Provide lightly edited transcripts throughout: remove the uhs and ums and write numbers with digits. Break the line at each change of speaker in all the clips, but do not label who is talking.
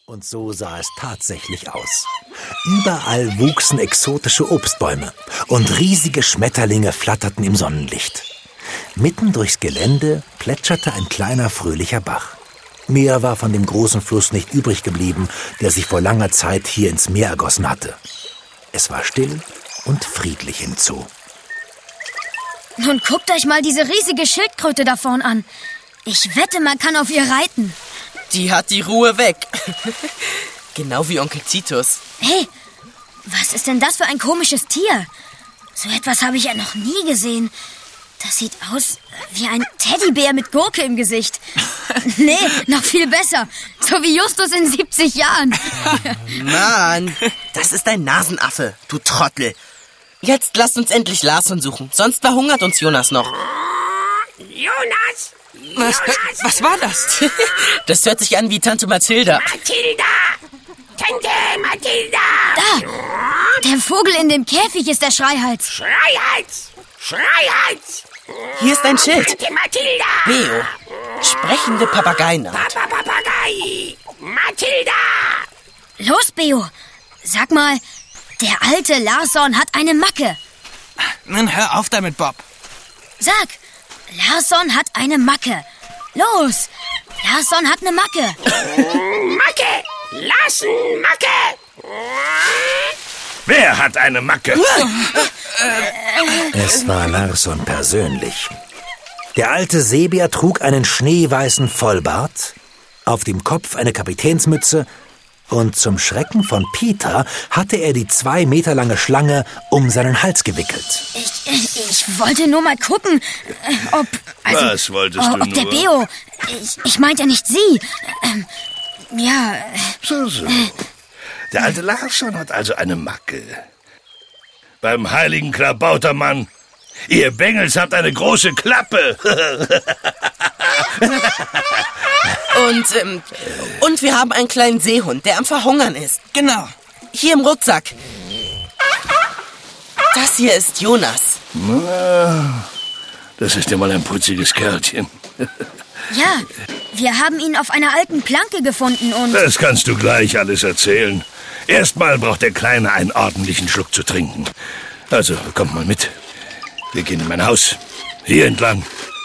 Und so sah es tatsächlich aus. Überall wuchsen exotische Obstbäume und riesige Schmetterlinge flatterten im Sonnenlicht. Mitten durchs Gelände plätscherte ein kleiner, fröhlicher Bach. Mehr war von dem großen Fluss nicht übrig geblieben, der sich vor langer Zeit hier ins Meer ergossen hatte. Es war still und friedlich im Zoo.
Nun guckt euch mal diese riesige Schildkröte da vorn an. Ich wette, man kann auf ihr reiten.
Die hat die Ruhe weg. Genau wie Onkel Titus.
Hey, was ist denn das für ein komisches Tier? So etwas habe ich ja noch nie gesehen. Das sieht aus wie ein Teddybär mit Gurke im Gesicht. Nee, noch viel besser. So wie Justus in 70 Jahren.
Mann, das ist ein Nasenaffe, du Trottel. Jetzt lasst uns endlich Larson suchen, sonst verhungert uns Jonas noch.
Jonas!
Was war das? Das hört sich an wie Tante Mathilda.
Mathilda! Tante Mathilda!
Da! Der Vogel in dem Käfig ist der Schreihals.
Schreihals! Schreihals!
Hier ist ein Schild.
Tante Mathilda!
Beo, sprechende Papageinacht.
Papagei! Mathilda!
Los, Beo. Sag mal, der alte Larson hat eine Macke.
Nun hör auf damit, Bob.
Sag, Larson hat eine Macke. Los, Larson hat eine Macke.
Macke! Lassen, Macke!
Wer hat eine Macke?
Es war Larson persönlich. Der alte Seebär trug einen schneeweißen Vollbart, auf dem Kopf eine Kapitänsmütze und zum Schrecken von Peter hatte er die 2 Meter lange Schlange um seinen Hals gewickelt.
Ich wollte nur mal gucken, ob...
Was wolltest du
ob der
nur?
Beo... Ich meinte nicht Sie. Ja...
So. Der alte Larson hat also eine Macke. Beim heiligen Klabautermann. Ihr Bengels habt eine große Klappe.
Und wir haben einen kleinen Seehund, der am Verhungern ist.
Genau.
Hier im Rucksack. Das hier ist Jonas.
Das ist ja mal ein putziges Kerlchen.
Ja, wir haben ihn auf einer alten Planke gefunden und...
Das kannst du gleich alles erzählen. Erstmal braucht der Kleine einen ordentlichen Schluck zu trinken. Also, kommt mal mit. Wir gehen in mein Haus. Hier entlang.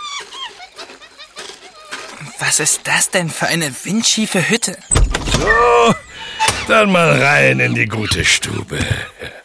Was ist das denn für eine windschiefe Hütte?
So, dann mal rein in die gute Stube.